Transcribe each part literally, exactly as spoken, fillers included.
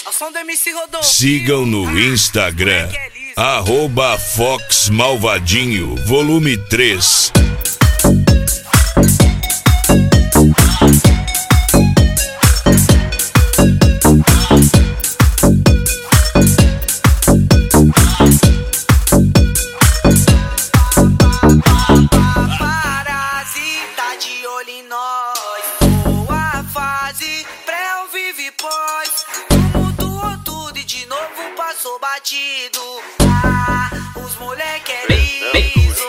Sigam no Instagram, arroba Fox Malvadinho, volume três. Passou batido, ah, os moleque é liso.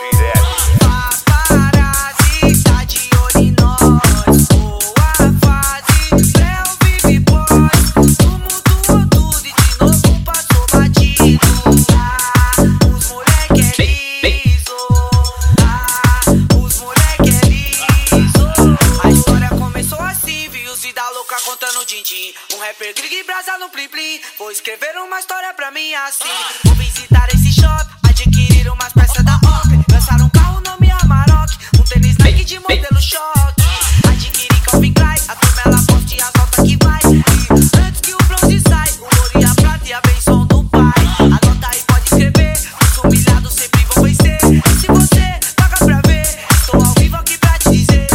Paparazzi tá de olho em nós. Boa fase, pré-o vive pós. Tumultuou tudo e de novo passou batido. Ah, os moleque é liso. Ah, os moleque é liso. A história começou assim, viu os vida louca contando din-din. Um rapper grig e brasa no plim plim. Vou escrever uma história pra mim assim. Vou visitar esse shopping, adquirir umas peças da Opel. Lançar um carro nome Amarok, um tênis Nike de modelo choque. Adquirir Calvin Klein, a turma ela posta e as notas que vai. E antes que o bronze sai, o ouro e a prata e a benção do pai. Anota aí, pode escrever, os humilhados sempre vão vencer. E se você paga pra ver, estou ao vivo aqui pra te dizer.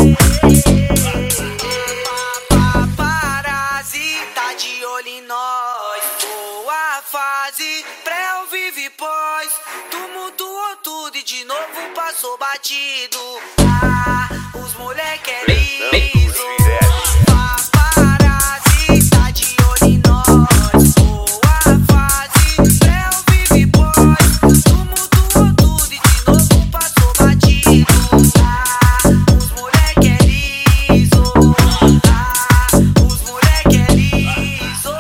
Paparazzi tá de olho em nós. Boa fase, pré-o vive pós. Tumultuou tudo e de novo passou batido. Ah, os moleque é liso. Paparazzi tá de olho em nós. Boa fase, pré-o vive pós. Tumultuou tudo e de novo passou batido. Ah, os moleque é liso. Ah, os moleque é liso.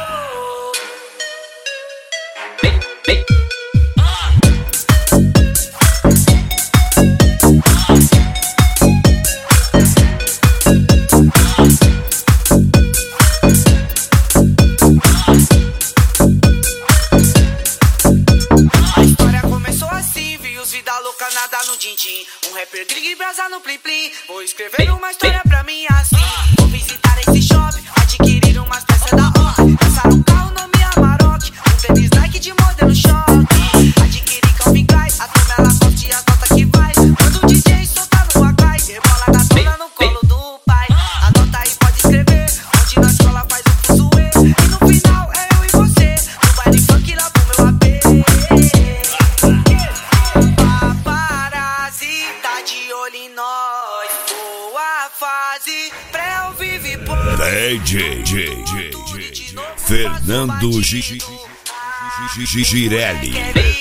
A história começou assim, vi os vida louca nada no din-din. Um rapper grig e brasa no plim plim. Vou escrever uma história pra mim assim. Vou visitar esse shopping, adquirir umas peças da Opel. Lançar um carro nome Amarok, um tênis Nike de modelo choque. Adquirir Calvin Klein, a turma ela curte e as notas que vai. Quando o D J solta no acai, rebola a gatona no colo do pai. Anota aí, pode escrever, onde na escola faz o fuzuê. E no final é eu e você, no baile funk lá pro meu A P. Paparazzi tá de olho em nós. Boa fase, pré-o vive pós. D J, J, J, J, Fernando Girelli.